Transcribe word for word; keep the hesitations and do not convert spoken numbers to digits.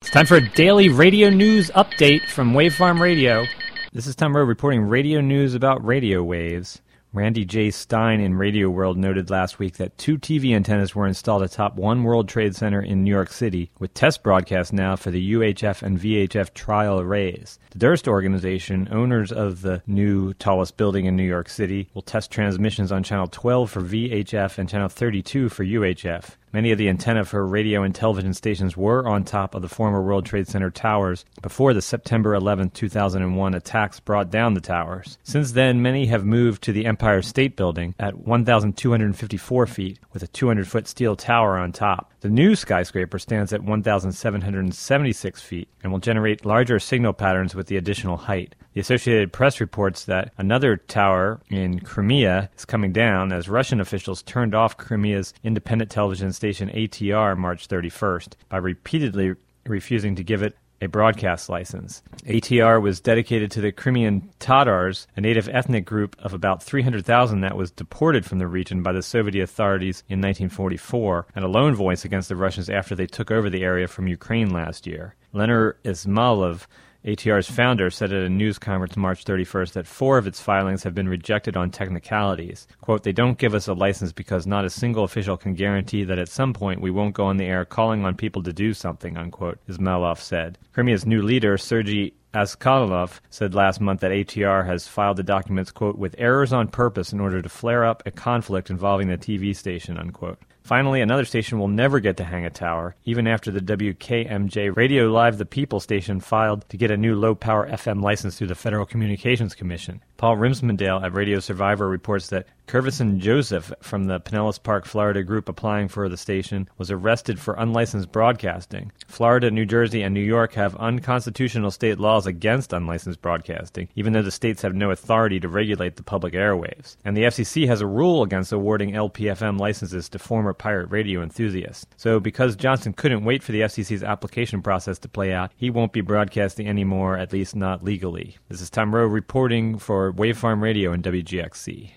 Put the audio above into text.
It's time for a daily radio news update from Wavefarm Radio. This is Tom Rowe reporting radio news about radio waves. Randy J. Stein in Radio World noted last week that two T V antennas were installed atop One World Trade Center in New York City, with test broadcasts now for the U H F and V H F trial arrays. The Durst organization, owners of the new tallest building in New York City, will test transmissions on Channel twelve for V H F and Channel thirty-two for U H F. Many of the antennae for radio and television stations were on top of the former World Trade Center towers before the September eleventh, two thousand one attacks brought down the towers. Since then, many have moved to the Empire State Building at one thousand two hundred fifty-four feet with a two hundred foot steel tower on top. The new skyscraper stands at one thousand seven hundred seventy-six feet and will generate larger signal patterns with the additional height. The Associated Press reports that another tower in Crimea is coming down as Russian officials turned off Crimea's independent television station A T R March thirty-first by repeatedly refusing to give it a broadcast license. A T R was dedicated to the Crimean Tatars, a native ethnic group of about three hundred thousand that was deported from the region by the Soviet authorities in nineteen forty-four, and a lone voice against the Russians after they took over the area from Ukraine last year. Leonard Ismailov, A T R's founder, said at a news conference March thirty-first that four of its filings have been rejected on technicalities. Quote, "They don't give us a license because not a single official can guarantee that at some point we won't go on the air calling on people to do something," unquote, Ismailov said. Crimea's new leader, Sergei Askalov, said last month that A T R has filed the documents, quote, "with errors on purpose in order to flare up a conflict involving the T V station," unquote. Finally, another station will never get to hang a tower, even after the W K M J Radio Live the People station filed to get a new low-power F M license through the Federal Communications Commission. Paul Rimsmandale at Radio Survivor reports that Curvison Joseph from the Pinellas Park, Florida group applying for the station was arrested for unlicensed broadcasting. Florida, New Jersey, and New York have unconstitutional state laws against unlicensed broadcasting, even though the states have no authority to regulate the public airwaves. And the F C C has a rule against awarding L P F M licenses to former pirate radio enthusiasts. So because Johnson couldn't wait for the F C C's application process to play out, he won't be broadcasting anymore, at least not legally. This is Tom Rowe reporting for Wavefarm Radio and W G X C.